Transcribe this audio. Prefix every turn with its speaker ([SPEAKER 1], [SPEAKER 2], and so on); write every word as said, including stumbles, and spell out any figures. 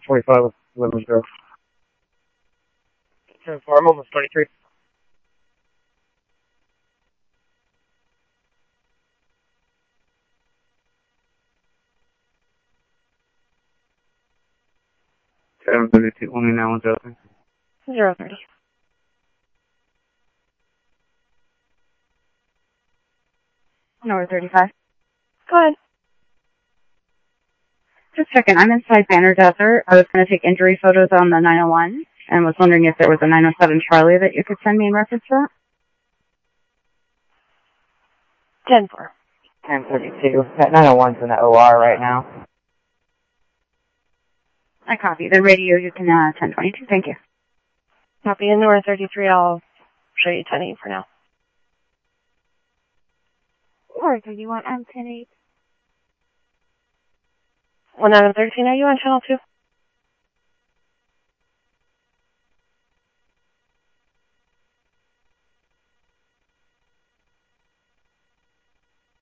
[SPEAKER 1] forty-five with Lemons Grove. ten four, I'm almost twenty-three. seven thirty-two, only now one's open.
[SPEAKER 2] Zero thirty. North thirty-five. Go ahead.
[SPEAKER 3] Just a second. I'm inside Banner Desert. I was going to take injury photos on the nine oh one and was wondering if there was a nine oh seven Charlie that you could send me in reference to that.
[SPEAKER 2] ten four.
[SPEAKER 4] ten thirty-two. That nine oh one's in the O R right now.
[SPEAKER 3] I copy. The radio, you can, uh, ten twenty-two. Thank you.
[SPEAKER 2] Copy. In North thirty-three, I'll show you ten eight for now.
[SPEAKER 3] Alright, so you want um, ten eight?
[SPEAKER 2] one nine thirteen, are you on channel two?